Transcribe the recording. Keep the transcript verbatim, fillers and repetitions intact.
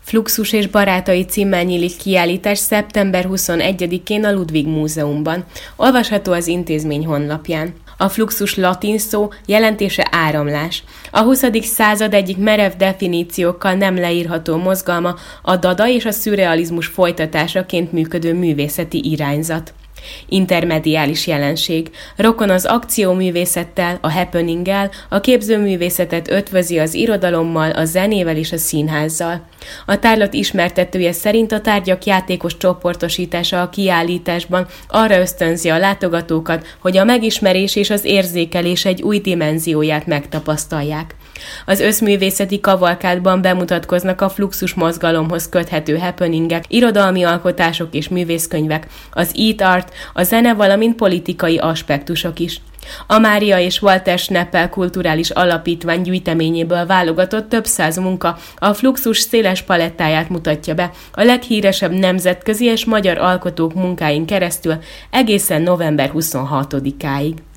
Fluxus és barátai címmel nyílik kiállítás szeptember huszonegyedikén a Ludwig Múzeumban. Olvasható az intézmény honlapján. A fluxus latin szó jelentése áramlás. A huszadik század egyik merev definíciókkal nem leírható mozgalma a dada és a szürrealizmus folytatásaként működő művészeti irányzat. Intermediális jelenség. Rokon az akcióművészettel, a happeninggel, a képzőművészetet ötvözi az irodalommal, a zenével és a színházzal. A tárlat ismertetője szerint a tárgyak játékos csoportosítása a kiállításban arra ösztönzi a látogatókat, hogy a megismerés és az érzékelés egy új dimenzióját megtapasztalják. Az összművészeti kavalkádban bemutatkoznak a fluxus mozgalomhoz köthető happeningek, irodalmi alkotások és művészkönyvek, az eat art, a zene, valamint politikai aspektusok is. A Mária és Walter Schneppel kulturális alapítvány gyűjteményéből válogatott több száz munka a fluxus széles palettáját mutatja be, a leghíresebb nemzetközi és magyar alkotók munkáin keresztül egészen november huszonhatodikáig.